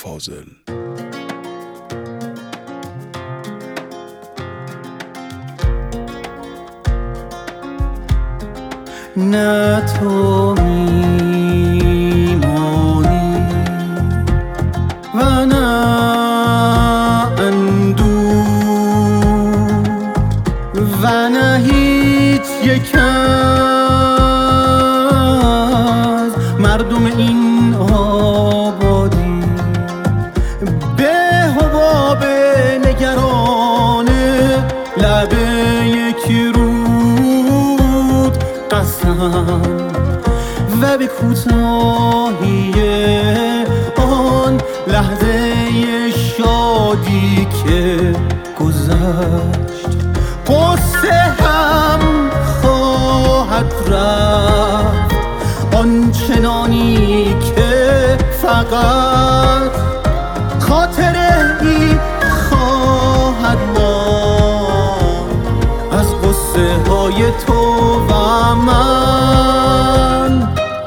فاضل. نه تو میمانی و نه اندوه و نه هیچ یک از مردم این آبادی به حباب نگران لب یک رود قسم و به کوتاهی آن لحظه شادی که گذشت قصه هم خواهد رفت آنچنانی که فقط خاطره ای خواهد ماند از قصه های تو و من.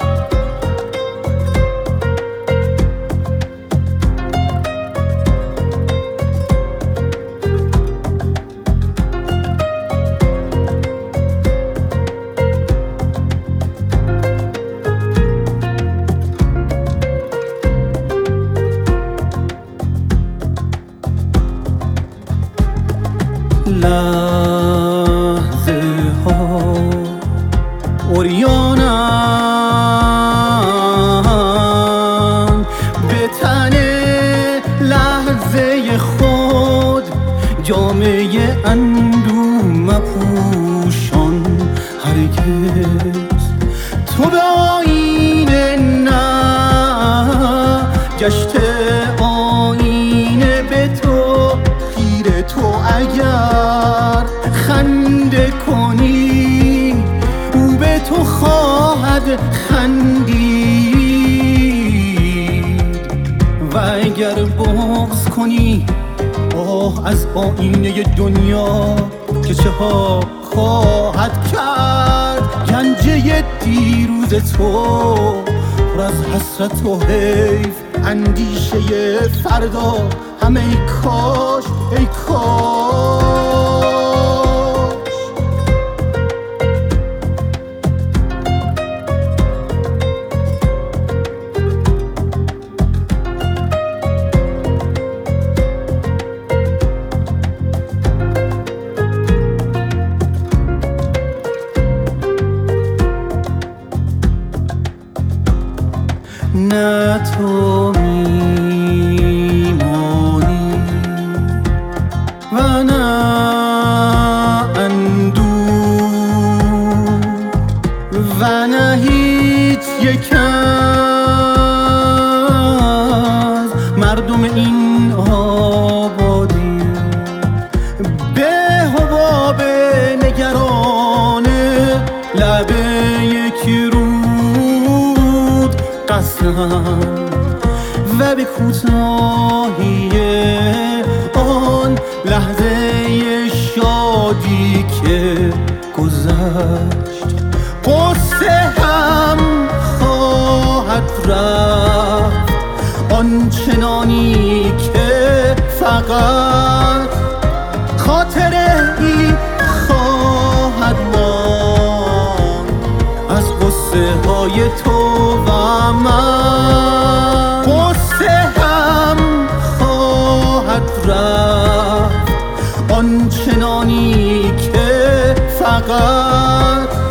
لحظه ها اوریانن به تن لحظه خود جامعه اندوه مپوشان هرگز تو به آینه نه گشته آینه به تو خیره تو اگر خنده کنی او به تو خواهد خندید و اگر بغض کنی آه از آینه دنیا که چه ها خواهد کرد گنجه دیروز تو پر از حسرت و حیف اندیشه فردا همه ای کاش ای کاش. نه تو میمانی و نه اندوه و نه هیچ یک از مردم این آبادی به حباب نگران لب یک رود قسم و به کوتاهی آن لحظه شادی که گذشت قصه هم خواهد رفت آنچنانی که فقط خاطره ای خواهد ماند از قصه های تو و من. قصه هم خواهد رفت آنچنانی که فقط